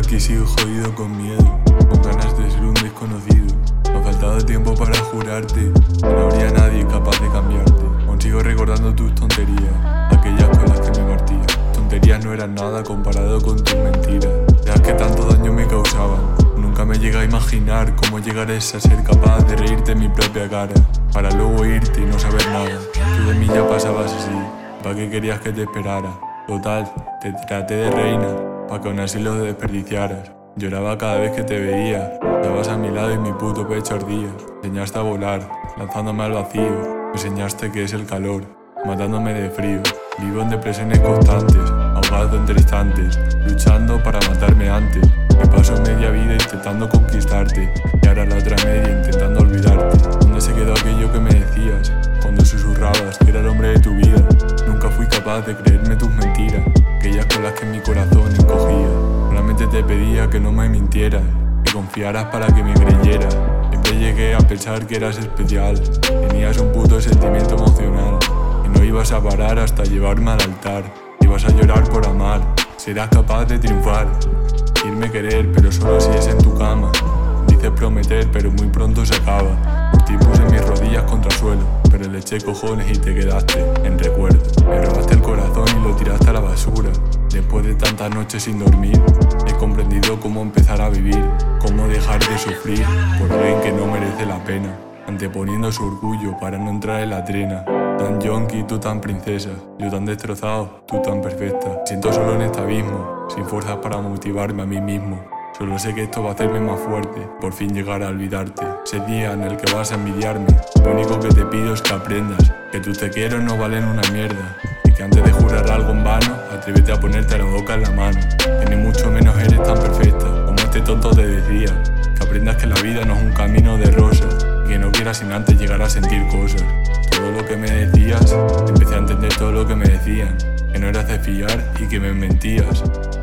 aquí sigo jodido con miedo, con ganas de ser un desconocido. Me ha faltado tiempo para jurarte que no habría nadie capaz de cambiarte. Aún sigo recordando tus tonterías, aquellas con las que me partía. Tonterías no eran nada comparado con tus mentiras, las que tanto daño me causaban. Nunca me llega a imaginar cómo llegares a ser capaz de reírte en mi propia cara, para luego irte y no saber nada. Tú de mí ya pasabas así, ¿para qué querías que te esperara? Total, te traté de reina, pa' que aún así lo desperdiciaras. Lloraba cada vez que te veía, estabas a mi lado y mi puto pecho ardía. Me enseñaste a volar, lanzándome al vacío. Me enseñaste que es el calor, matándome de frío. Vivo en depresiones constantes, ahogado entre instantes, luchando para matarme antes. Me paso media vida intentando conquistarte, y ahora la otra media intentando olvidarte. ¿Dónde se quedó aquello que me decías, cuando susurrabas que era el hombre de tu vida? Nunca fui capaz de creerme tus mentiras, aquellas con las que mi corazón encogía. Solamente te pedía que no me mintieras, que confiaras para que me creyeras. Siempre llegué a pensar que eras especial, tenías un puto sentimiento emocional, y no ibas a parar hasta llevarme al altar. Ibas a llorar por amar, serás capaz de triunfar, irme querer, pero solo si es en tu cama. Dices prometer, pero muy pronto se acaba. Por ti puse mis rodillas contra el suelo, pero le eché cojones y te quedaste en recuerdo. Me robaste el corazón y lo tiraste a la basura. Después de tantas noches sin dormir, he comprendido cómo empezar a vivir, cómo dejar de sufrir por alguien que no merece la pena, anteponiendo su orgullo para no entrar en la trena. Tan yonki, tú tan princesa, yo tan destrozado, tú tan perfecta. Siento solo en este abismo, sin fuerzas para motivarme a mí mismo. Solo sé que esto va a hacerme más fuerte, por fin llegar a olvidarte. Ese día en el que vas a envidiarme, lo único que te pido es que aprendas que tus te quiero no valen una mierda, y que antes de jurar algo en vano, atrévete a ponerte la boca en la mano. Que ni mucho menos eres tan perfecta como este tonto te decía. Que aprendas que la vida no es un camino de rosas, y que no quieras sin antes llegar a sentir cosas. Todo lo que me decías, empecé a entender todo lo que me decían, que no eras de fiar y que me mentías.